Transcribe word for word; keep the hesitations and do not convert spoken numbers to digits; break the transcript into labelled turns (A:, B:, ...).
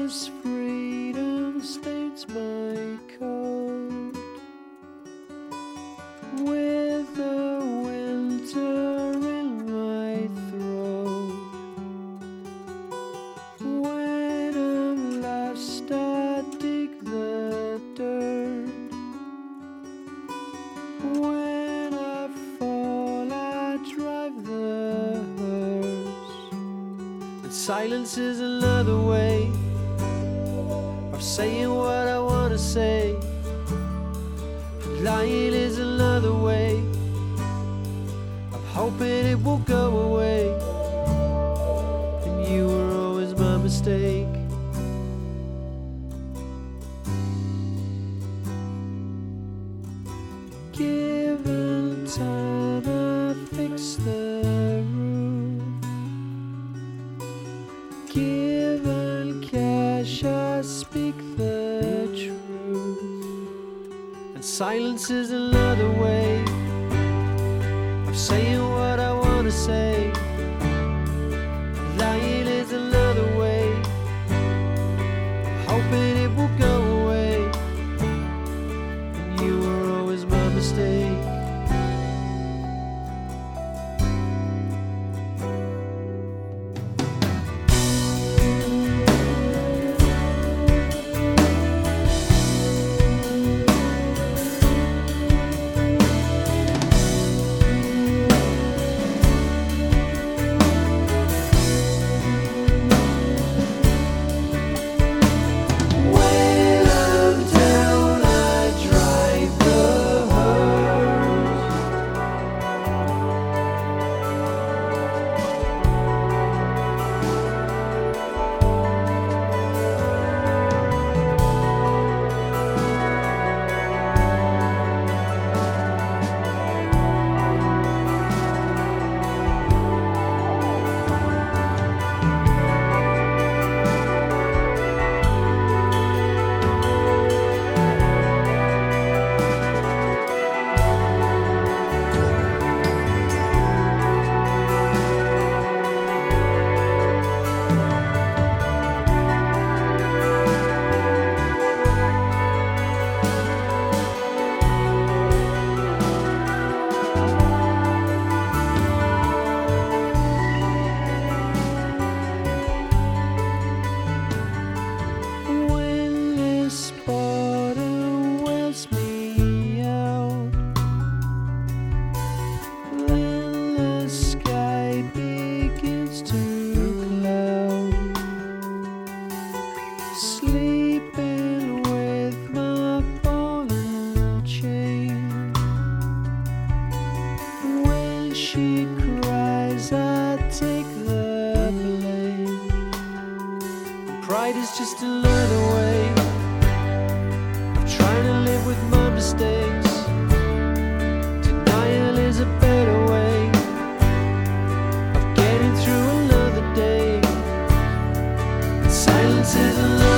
A: this freedom stains my coat with the winter in my throat. When I'm lost, I dig the dirt. When I fall, I drive the hearse. And silence is another way of saying what I want to say. And lying is another way of hoping it will go away. And you were always my mistake. Given time, I fix the roof. Given cash, I speak the truth. And silence is another way of saying what I want to say. Lying is another way of hoping it will go away. And you were always my mistake. Sleeping with my ball and chain. When she cries, I take the blame. Pride is just another way of trying to live with my mistakes. Denial is a better way of getting through another day. And silence is another